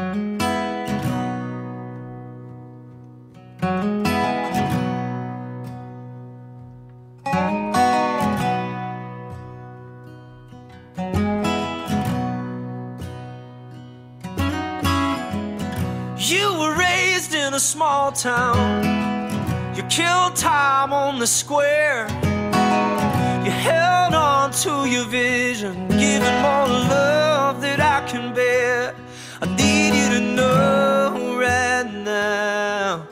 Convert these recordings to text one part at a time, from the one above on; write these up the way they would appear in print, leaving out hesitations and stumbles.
You were raised in a small town. You killed time on the square. You held on to your vision, giving more love that I can bear. I need you to know right now,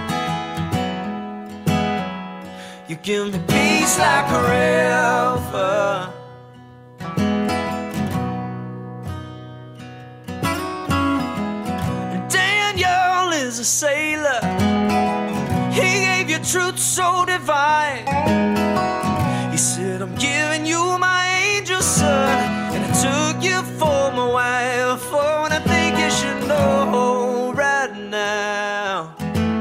you give me peace like a river. And Daniel is a sailor. He gave you truth so divine. He said, I'm giving you my angel son, and I took you for my wife. Oh, and I think you should know right now,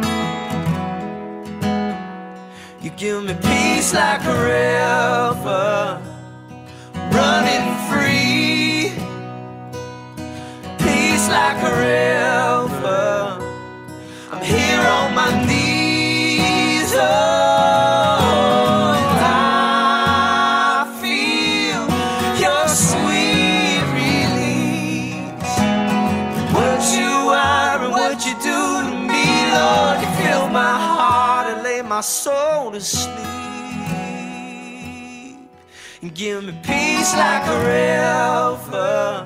you give me peace like a river, running free. Peace like a river, I'm here on my knees. Oh, and I feel your sweet release. What you are and what you do to me, Lord, you fill my heart and lay my soul to sleep. And give me peace like a river.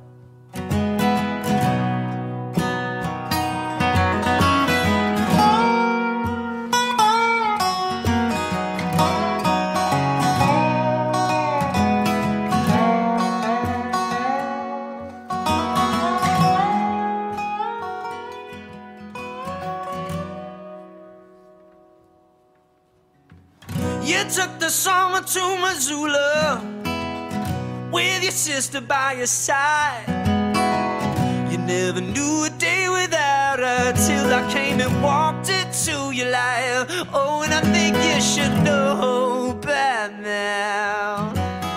You took the summer to Missoula with your sister by your side. You never knew a day without her till I came and walked into your life. Oh, and I think you should know by now,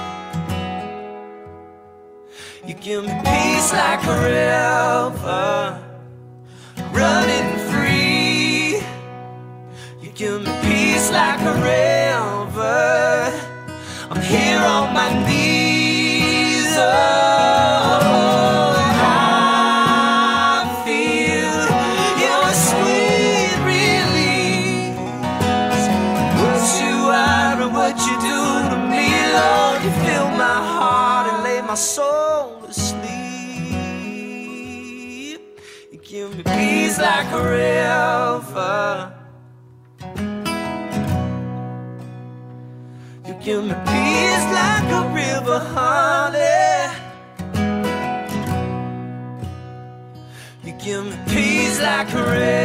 you give me peace like a river, running free. You give me peace like a river, I'm here on my knees. Oh, I feel your sweet release. What you are and what you do to me, Lord, you fill my heart and lay my soul to sleep. You give me peace like a river. You give me peace like a river, honey. You give me peace like a river.